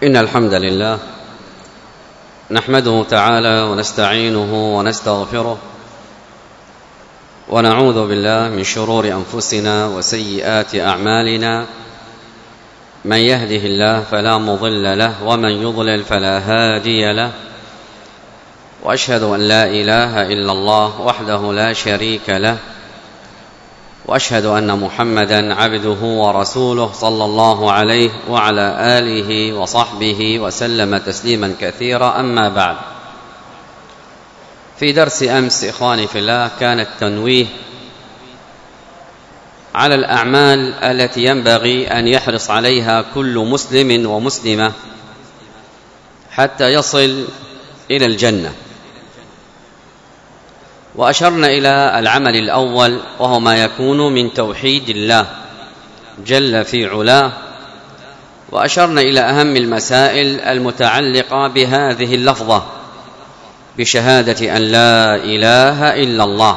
إن الحمد لله نحمده تعالى ونستعينه ونستغفره ونعوذ بالله من شرور أنفسنا وسيئات أعمالنا. من يهده الله فلا مضل له ومن يضلل فلا هادي له، وأشهد أن لا إله إلا الله وحده لا شريك له، وأشهد أن محمدًا عبده ورسوله صلى الله عليه وعلى آله وصحبه وسلم تسليما كثيرا. أما بعد، في درس أمس إخواني في الله كان التنويه على الأعمال التي ينبغي أن يحرص عليها كل مسلم ومسلمة حتى يصل إلى الجنة، وأشرنا إلى العمل الأول وهو ما يكون من توحيد الله جل في علاه، وأشرنا إلى أهم المسائل المتعلقة بهذه اللفظة بشهادة أن لا إله إلا الله.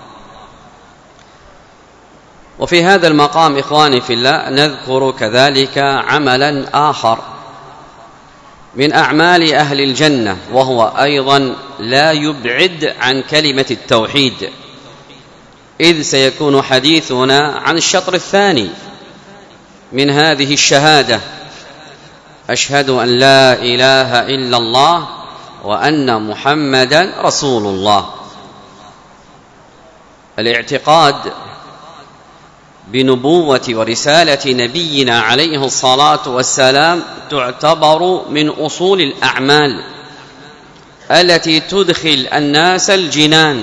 وفي هذا المقام إخواني في الله نذكر كذلك عملا آخر من أعمال أهل الجنة، وهو أيضا لا يبعد عن كلمة التوحيد، إذ سيكون حديثنا عن الشطر الثاني من هذه الشهادة: أشهد أن لا إله إلا الله وأن محمدا رسول الله. الاعتقاد بنبوة ورسالة نبينا عليه الصلاة والسلام تعتبر من أصول الأعمال التي تدخل الناس الجنان،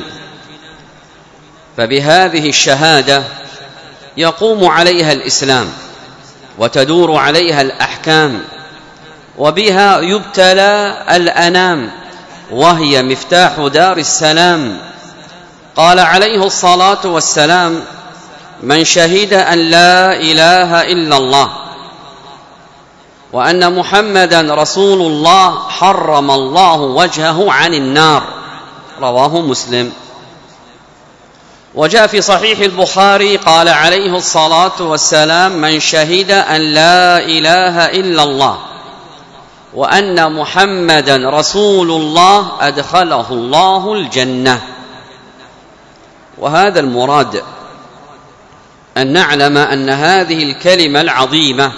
فبهذه الشهادة يقوم عليها الإسلام وتدور عليها الأحكام، وبها يبتلى الأنام، وهي مفتاح دار السلام. قال عليه الصلاة والسلام: من شهد أن لا إله إلا الله وأن محمدا رسول الله حرم الله وجهه عن النار. رواه مسلم. وجاء في صحيح البخاري قال عليه الصلاة والسلام: من شهد أن لا إله إلا الله وأن محمدا رسول الله أدخله الله الجنة. وهذا المراد، أن نعلم أن هذه الكلمة العظيمة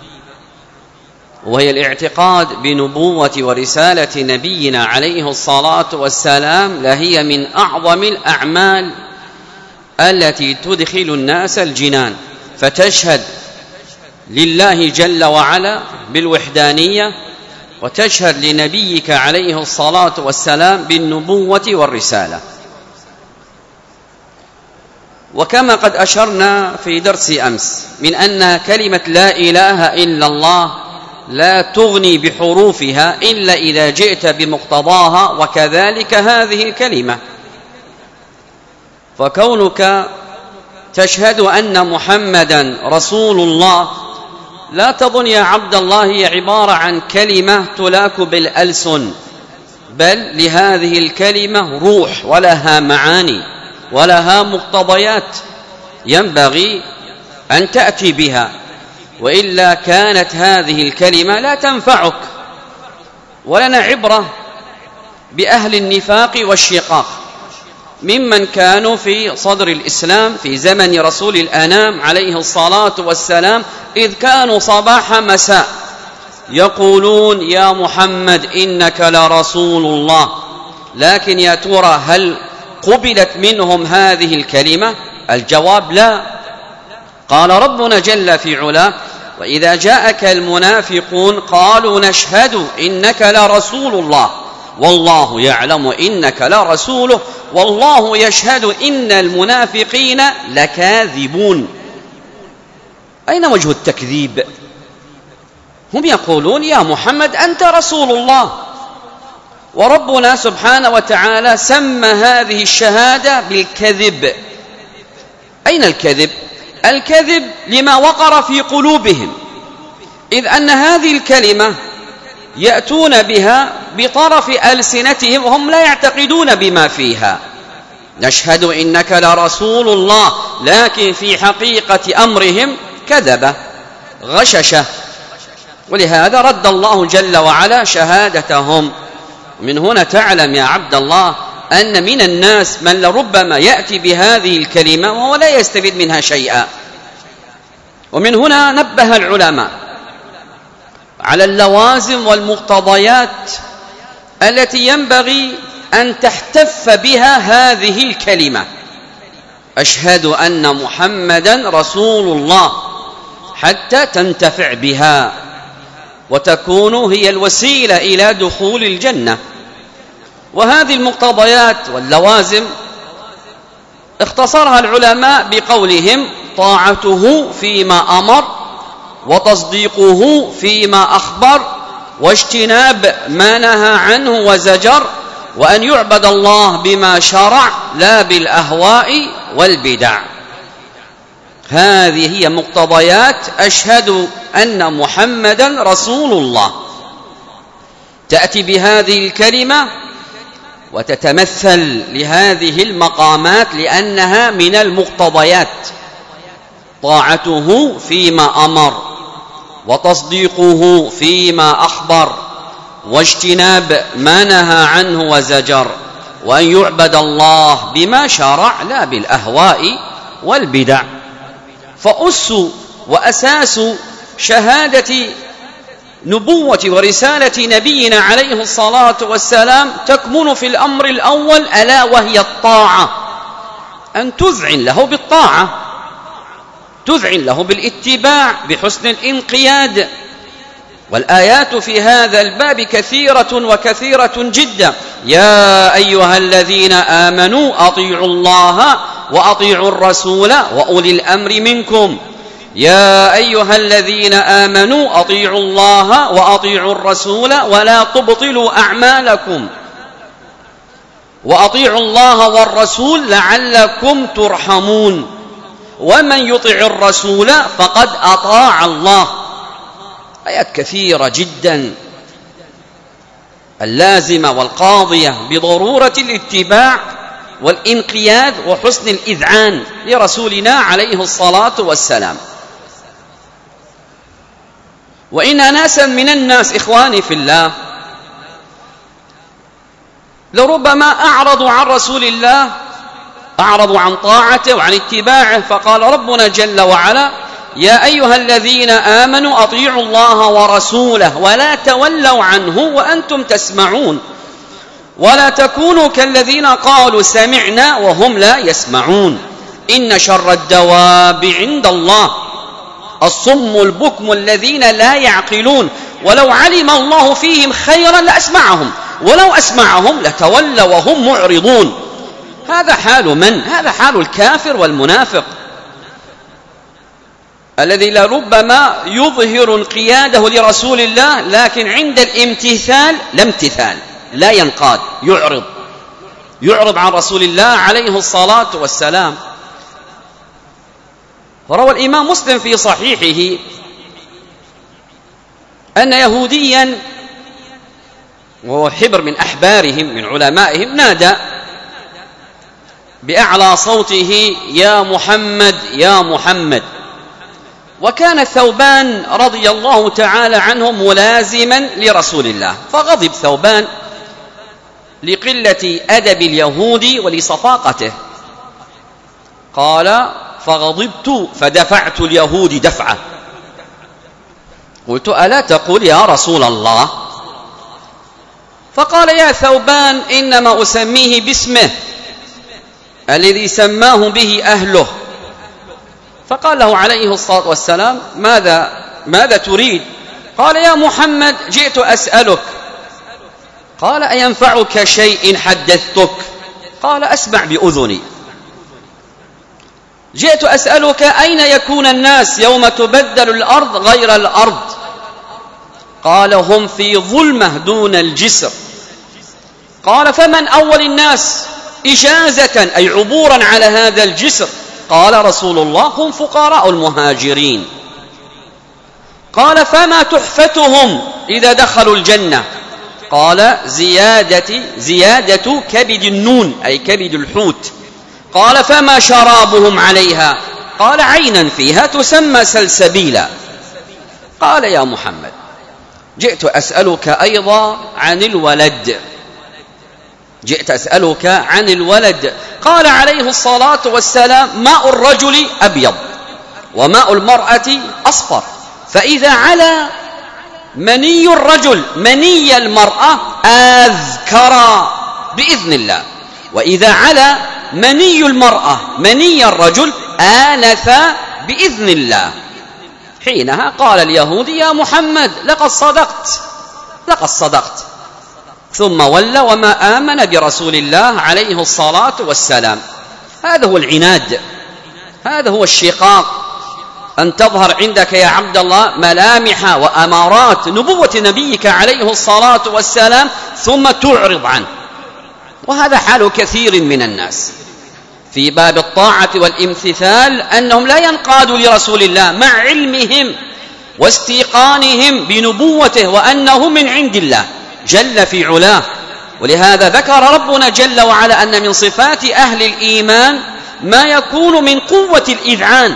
وهي الاعتقاد بنبوة ورسالة نبينا عليه الصلاة والسلام لهي من أعظم الأعمال التي تدخل الناس الجنان، فتشهد لله جل وعلا بالوحدانية، وتشهد لنبيك عليه الصلاة والسلام بالنبوة والرسالة. وكما قد أشرنا في درس أمس من أن كلمة لا إله إلا الله لا تغني بحروفها إلا إذا جئت بمقتضاها، وكذلك هذه الكلمة، فكونك تشهد أن محمدا رسول الله لا تظن يا عبد الله هي عبارة عن كلمة تلاك بالألسن، بل لهذه الكلمة روح ولها معاني ولها مقتضيات ينبغي أن تأتي بها، وإلا كانت هذه الكلمة لا تنفعك. ولنا عبرة بأهل النفاق والشقاق ممن كانوا في صدر الإسلام في زمن رسول الأنام عليه الصلاة والسلام، إذ كانوا صباح مساء يقولون: يا محمد إنك لرسول الله. لكن يا ترى هل قبلت منهم هذه الكلمة؟ الجواب لا. قال ربنا جل في علاه: وإذا جاءك المنافقون قالوا نشهد إنك لرسول الله والله يعلم إنك لرسوله والله يشهد إن المنافقين لكاذبون. أين وجه التكذيب؟ هم يقولون: يا محمد أنت رسول الله، وربنا سبحانه وتعالى سمى هذه الشهادة بالكذب. أين الكذب؟ الكذب لما وقر في قلوبهم، إذ أن هذه الكلمة يأتون بها بطرف ألسنتهم وهم لا يعتقدون بما فيها. نشهد إنك لرسول الله، لكن في حقيقة أمرهم كذبة غششة. ولهذا رد الله جل وعلا شهادتهم. من هنا تعلم يا عبد الله أن من الناس من لربما يأتي بهذه الكلمة وهو لا يستفيد منها شيئا. ومن هنا نبه العلماء على اللوازم والمقتضيات التي ينبغي أن تحتف بها هذه الكلمة: أشهد أن محمدا رسول الله، حتى تنتفع بها وتكون هي الوسيلة إلى دخول الجنة. وهذه المقتضيات واللوازم اختصرها العلماء بقولهم: طاعته فيما أمر، وتصديقه فيما أخبر، واجتناب ما نهى عنه وزجر، وأن يعبد الله بما شرع لا بالأهواء والبدع. هذه هي مقتضيات أشهد أن محمدا رسول الله. تأتي بهذه الكلمة وتتمثل لهذه المقامات لأنها من المقتضيات: طاعته فيما أمر، وتصديقه فيما أخبر، واجتناب ما نهى عنه وزجر، وأن يعبد الله بما شرع لا بالأهواء والبدع. فأس وأساس شهادة نبوة ورسالة نبينا عليه الصلاة والسلام تكمن في الأمر الأول، ألا وهي الطاعة، أن تذعن له بالطاعة، تذعن له بالاتباع بحسن الانقياد. والآيات في هذا الباب كثيرة وكثيرة جدا: يا أيها الذين آمنوا أطيعوا الله وأطيعوا الرسول وأولي الأمر منكم. يا أيها الذين آمنوا أطيعوا الله وأطيعوا الرسول ولا تبطلوا أعمالكم، وأطيعوا الله والرسول لعلكم ترحمون. ومن يطع الرسول فقد أطاع الله. آيات كثيرة جدا اللازمة والقاضية بضرورة الاتباع والانقياد وحسن الإذعان لرسولنا عليه الصلاة والسلام. وإن ناسا من الناس إخواني في الله لربما أعرضوا عن رسول الله، أعرضوا عن طاعته وعن اتباعه، فقال ربنا جل وعلا: يا أيها الذين آمنوا أطيعوا الله ورسوله ولا تولوا عنه وأنتم تسمعون، ولا تكونوا كالذين قالوا سمعنا وهم لا يسمعون، إن شر الدواب عند الله الصم البكم الذين لا يعقلون، ولو علم الله فيهم خيرا لأسمعهم ولو أسمعهم لتولوا وهم معرضون. هذا حال من؟ هذا حال الكافر والمنافق الذي لربما يظهر انقياده لرسول الله، لكن عند الامتثال لا امتثال، لا ينقاد، يعرض عن رسول الله عليه الصلاة والسلام. وروى الإمام مسلم في صحيحه أن يهوديا وهو حبر من أحبارهم من علمائهم نادى بأعلى صوته: يا محمد يا محمد. وكان ثوبان رضي الله تعالى عنه ملازما لرسول الله، فغضب ثوبان لقلة أدب اليهود ولصفاقته، قال: فغضبت فدفعت اليهود دفعة. قلت: ألا تقول يا رسول الله؟ فقال: يا ثوبان إنما أسميه باسمه الذي سماه به أهله. فقال له عليه الصلاة والسلام: ماذا تريد؟ قال: يا محمد جئت أسألك. قال: أينفعك شيء حدثتك؟ قال: أسمع بأذني. جئت أسألك أين يكون الناس يوم تبدل الأرض غير الأرض؟ قال: هم في ظلمة دون الجسر. قال: فمن أول الناس إجازة أي عبورا على هذا الجسر؟ قال رسول الله: هم فقراء المهاجرين. قال: فما تحفتهم إذا دخلوا الجنة؟ قال: زيادة كبد النون أي كبد الحوت. قال: فما شرابهم عليها؟ قال: عينا فيها تسمى سلسبيلا. قال: يا محمد جئت أسألك أيضا عن الولد، جئت أسألك عن الولد. قال عليه الصلاة والسلام: ماء الرجل أبيض وماء المرأة أصفر، فإذا علا مني الرجل مني المرأة أذكر بإذن الله، وإذا علا مني المرأة مني الرجل آنث بإذن الله. حينها قال اليهود: يا محمد لقد صدقت، لقد صدقت. ثم ولى وما آمن برسول الله عليه الصلاة والسلام. هذا هو العناد، هذا هو الشقاق، أن تظهر عندك يا عبد الله ملامح وأمارات نبوة نبيك عليه الصلاة والسلام ثم تعرض عنه. وهذا حال كثير من الناس في باب الطاعة والامتثال، أنهم لا ينقادوا لرسول الله مع علمهم واستيقانهم بنبوته وأنه من عند الله جل في علاه. ولهذا ذكر ربنا جل وعلا أن من صفات أهل الإيمان ما يكون من قوة الإذعان.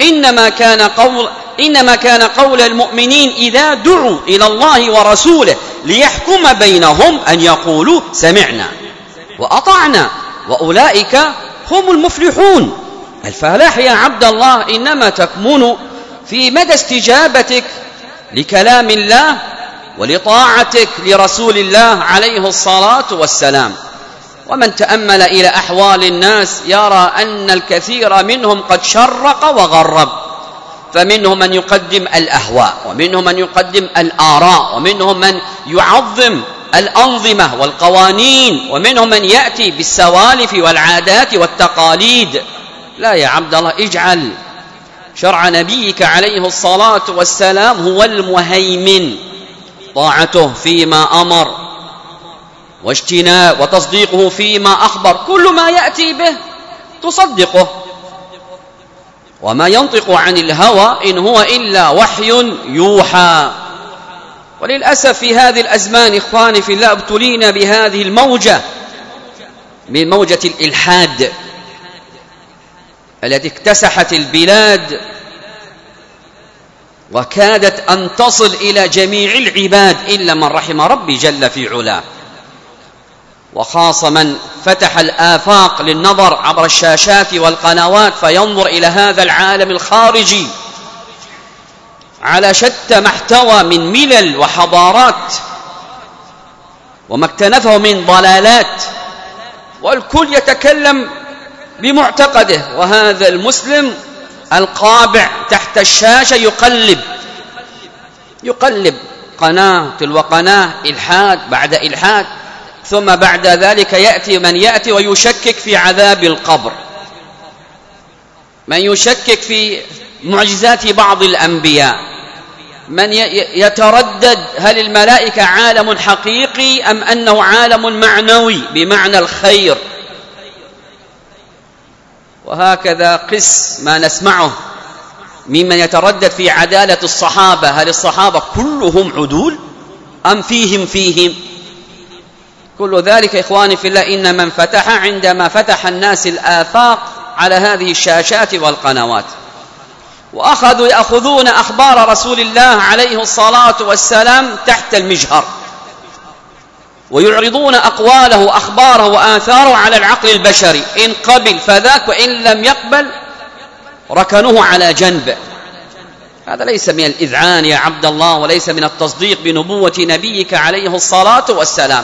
إنما كان قول المؤمنين إذا دعوا إلى الله ورسوله ليحكم بينهم أن يقولوا سمعنا وأطعنا وأولئك هم المفلحون. الفلاح يا عبد الله إنما تكمن في مدى استجابتك لكلام الله ولطاعتك لرسول الله عليه الصلاة والسلام. ومن تأمل إلى أحوال الناس يرى أن الكثير منهم قد شرق وغرب، فمنهم من يقدم الأهواء، ومنهم من يقدم الآراء، ومنهم من يعظم الأنظمة والقوانين، ومنهم من يأتي بالسوالف والعادات والتقاليد. لا يا عبد الله، اجعل شرع نبيك عليه الصلاة والسلام هو المهيمن، طاعته فيما أمر واجتناب وتصديقه فيما أخبر. كل ما يأتي به تصدقه، وما ينطق عن الهوى إن هو إلا وحي يوحى. وللأسف في هذه الأزمان إخواني في الله ابتلينا بهذه الموجة من موجة الإلحاد التي اكتسحت البلاد وكادت أن تصل إلى جميع العباد إلا من رحم ربي جل في علاه، وخاصة من فتح الآفاق للنظر عبر الشاشات والقنوات فينظر إلى هذا العالم الخارجي على شتى ما احتوى من ملل وحضارات وما اكتنفه من ضلالات، والكل يتكلم بمعتقده، وهذا المسلم القابع تحت الشاشة يقلب قناة تلو قناة، إلحاد بعد إلحاد، ثم بعد ذلك يأتي من يأتي ويشكك في عذاب القبر، من يشكك في معجزات بعض الأنبياء، من يتردد هل الملائكة عالم حقيقي أم أنه عالم معنوي بمعنى الخير. وهكذا قس ما نسمعه ممن يتردد في عدالة الصحابة، هل الصحابة كلهم عدول أم فيهم؟ كل ذلك إخواني في الله إن من فتح عندما فتح الناس الآفاق على هذه الشاشات والقنوات، وأخذوا يأخذون أخبار رسول الله عليه الصلاة والسلام تحت المجهر، ويعرضون أقواله وأخباره وآثاره على العقل البشري، إن قبل فذاك وإن لم يقبل ركنوه على جنب. هذا ليس من الإذعان يا عبد الله، وليس من التصديق بنبوة نبيك عليه الصلاة والسلام.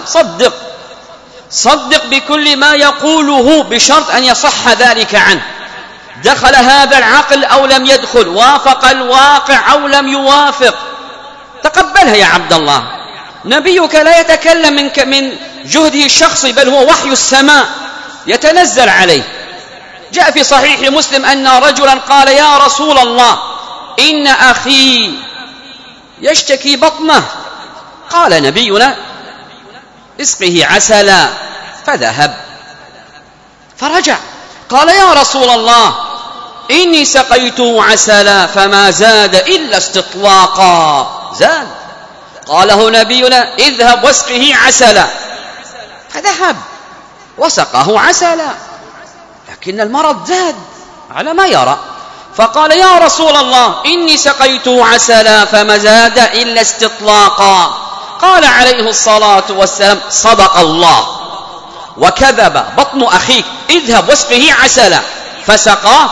صدق بكل ما يقوله بشرط أن يصح ذلك عنه، دخل هذا العقل أو لم يدخل، وافق الواقع أو لم يوافق، تقبلها يا عبد الله. نبيك لا يتكلم من جهده الشخصي، بل هو وحي السماء يتنزل عليه. جاء في صحيح مسلم أن رجلا قال: يا رسول الله إن أخي يشتكي بطنه. قال نبينا: اسقه عسلا. فذهب فرجع قال: يا رسول الله إني سقيته عسلا فما زاد إلا استطلاقا. زاد. قاله نبينا: اذهب واسقه عسلا. فذهب وسقه عسلا، لكن المرض زاد على ما يرى. فقال يا رسول الله إني سقيته عسلا فما زاد إلا استطلاقا. قال عليه الصلاة والسلام صدق الله وكذب بطن أخيك، اذهب واسقه عسلا، فسقاه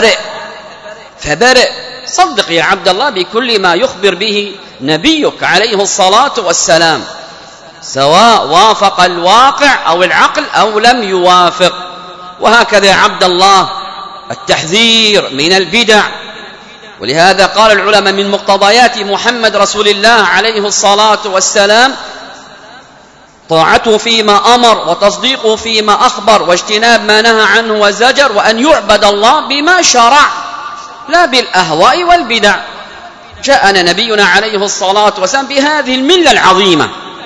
فبرئ. صدق يا عبد الله بكل ما يخبر به نبيك عليه الصلاة والسلام، سواء وافق الواقع أو العقل أو لم يوافق. وهكذا يا عبد الله التحذير من البدع. ولهذا قال العلماء من مقتضيات محمد رسول الله عليه الصلاة والسلام طاعته فيما أمر وتصديقه فيما أخبر واجتناب ما نهى عنه وزجر، وأن يعبد الله بما شرع لا بالأهواء والبدع. جاءنا نبينا عليه الصلاة والسلام بهذه الملة العظيمة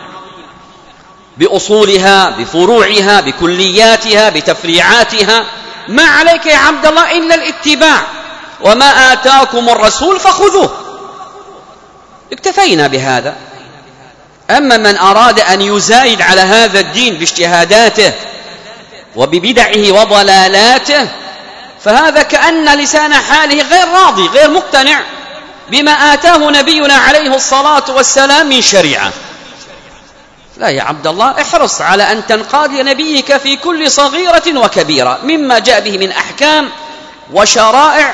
بأصولها بفروعها بكلياتها بتفريعاتها، ما عليك يا عبد الله إلا الاتباع، وما آتاكم الرسول فخذوه. اكتفينا بهذا. أما من أراد أن يزايد على هذا الدين باجتهاداته وببدعه وضلالاته فهذا كأن لسان حاله غير راضي غير مقتنع بما آتاه نبينا عليه الصلاة والسلام من شريعة. لا يا عبد الله، احرص على أن تنقاد لنبيك في كل صغيرة وكبيرة مما جاء به من أحكام وشرائع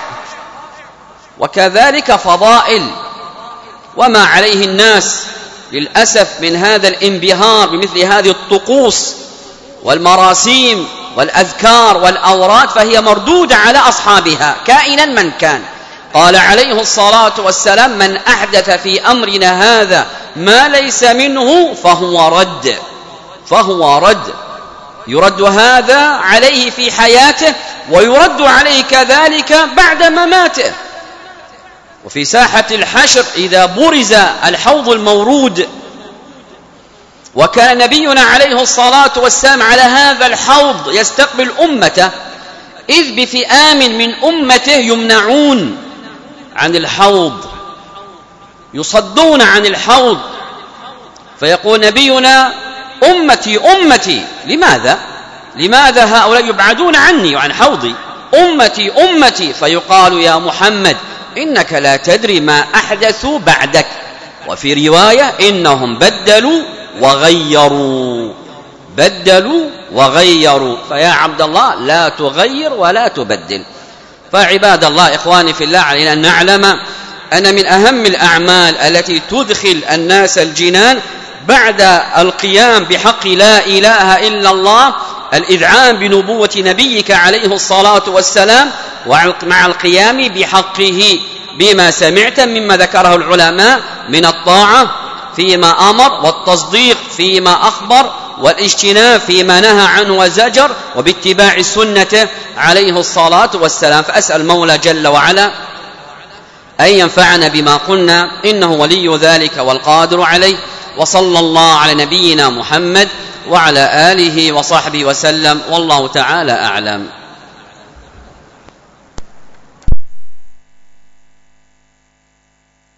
وكذلك فضائل. وما عليه الناس للأسف من هذا الانبهار بمثل هذه الطقوس والمراسيم والأذكار والأوراد فهي مردودة على أصحابها كائنا من كان. قال عليه الصلاة والسلام من أحدث في أمرنا هذا ما ليس منه فهو رد. يرد هذا عليه في حياته ويرد عليه كذلك بعد مماته. وفي ساحة الحشر إذا برز الحوض المورود وكان نبينا عليه الصلاة والسلام على هذا الحوض يستقبل أمته، إذ بفئام من أمته يمنعون عن الحوض يصدون عن الحوض، فيقول نبينا أمتي لماذا هؤلاء يبعدون عني وعن حوضي؟ أمتي. فيقال يا محمد إنك لا تدري ما أحدثوا بعدك. وفي رواية إنهم بدلوا وغيروا. فيا عبد الله لا تغير ولا تبدل. فعباد الله إخواني في الله، علينا أن نعلم أن من أهم الأعمال التي تدخل الناس الجنان بعد القيام بحق لا إله إلا الله الإذعان بنبوة نبيك عليه الصلاة والسلام، ومع القيام بحقه بما سمعت مما ذكره العلماء من الطاعة فيما أمر والتصديق فيما أخبر والاجتناب فيما نهى عنه وزجر، وباتباع السنة عليه الصلاة والسلام. فأسأل المولى جل وعلا أن ينفعنا بما قلنا، إنه ولي ذلك والقادر عليه. وصلى الله على نبينا محمد وعلى آله وصحبه وسلم، والله تعالى أعلم.